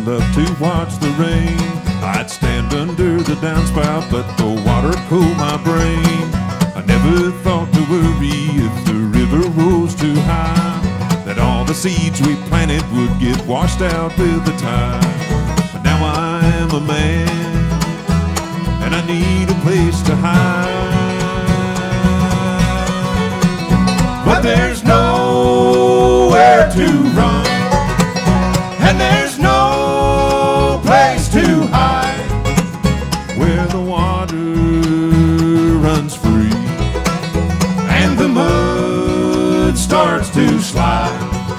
love to watch the rain. I'd stand under the downspout, let the water cool my brain. I never thought to worry if the river rose too high, that all the seeds we planted would get washed out with the tide. But now I am a man, and I need a place to hide. But there's nowhere to run, and there's no place to hide, where the water runs free and the mud starts to slide.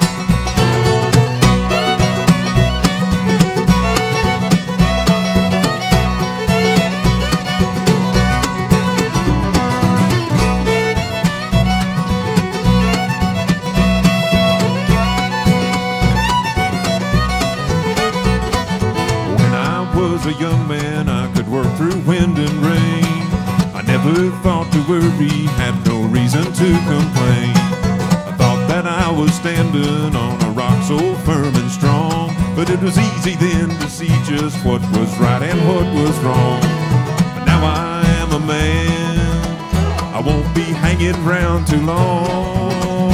A young man, I could work through wind and rain. I never thought to worry, had no reason to complain. I thought that I was standing on a rock so firm and strong, but it was easy then to see just what was right and what was wrong. But now I am a man, I won't be hanging around too long.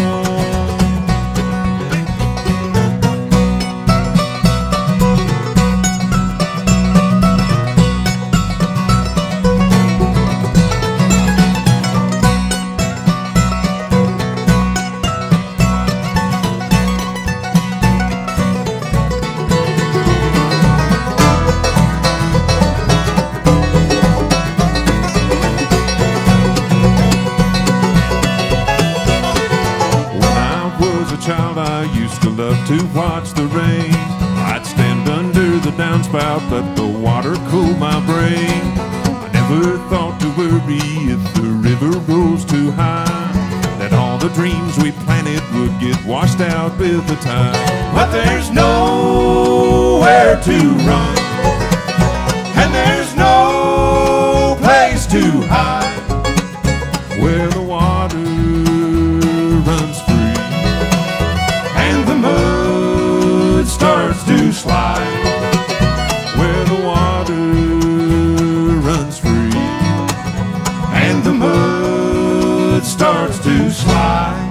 Child, I used to love to watch the rain. I'd stand under the downspout, let the water cool my brain. I never thought to worry if the river rose too high, that all the dreams we planted would get washed out with the tide. But there's nowhere to run, and there's no place to hide, where the water runs free and the mud starts to slide, where the water runs free and the mud starts to slide.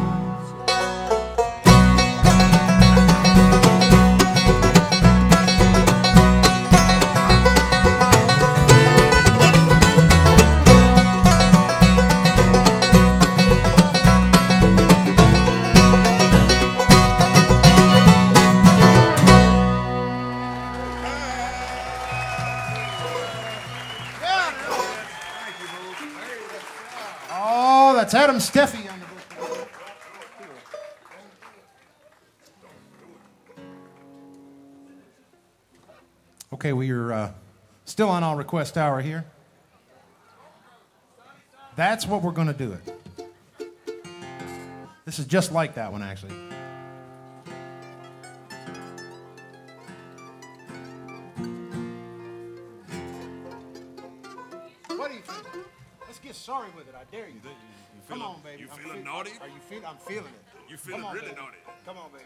That's Adam Steffi on the book. Okay, we are still on our request hour here. That's what we're going to do it. This is just like that one, actually. What do you think? Let's get sorry with it. I dare you. Come on, baby. You feeling naughty? Are you feeling? I'm feeling it. You feeling on, really baby. naughty? Come on, baby.